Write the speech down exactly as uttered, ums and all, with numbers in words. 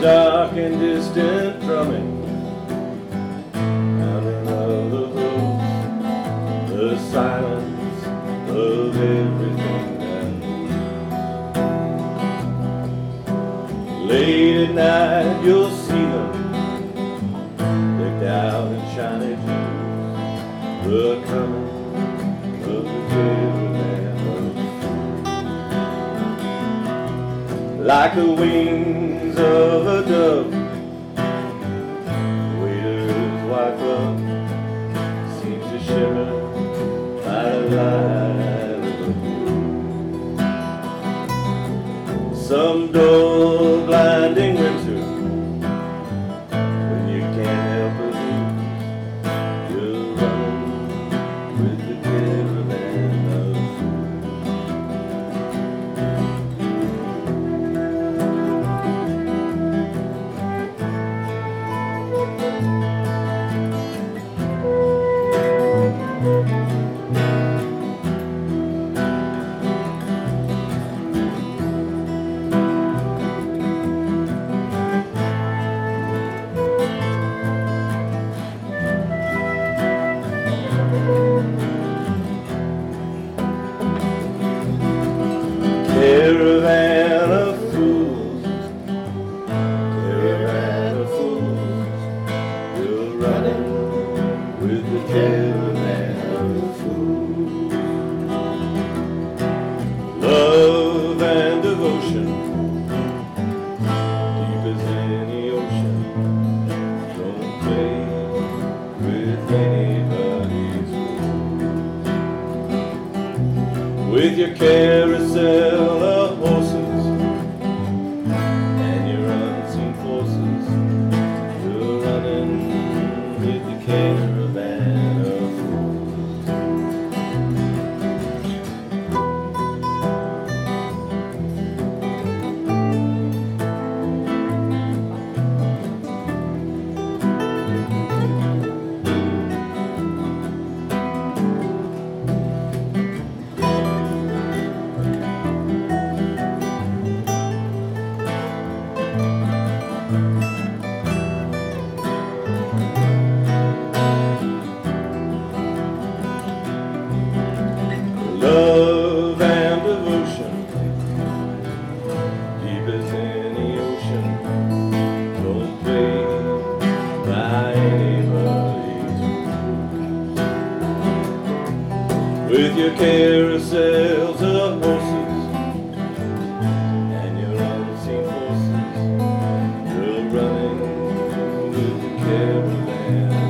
dark and distant drumming, pounding of the hooves, the silence of everything that moves. Late at night you'll see them decked out in shiny jewels, the coming of the caravan of like the wings of a dove. The waiter's white glove seems to shimmer by the light of the moon. Some dull, blinding winter, when you can't help but lose, you're running with the caravan of caravan of fools, caravan of fools, you're running with the caravan of fools. Love and devotion, deep as any ocean, don't play with anybody's rules. With your carousel of horses and your unseen forces, you're running with the caravan of love and devotion, deep as any ocean, don't play by anybody's rules. With your carousels of horses and your unseen forces, you're running with the caravan.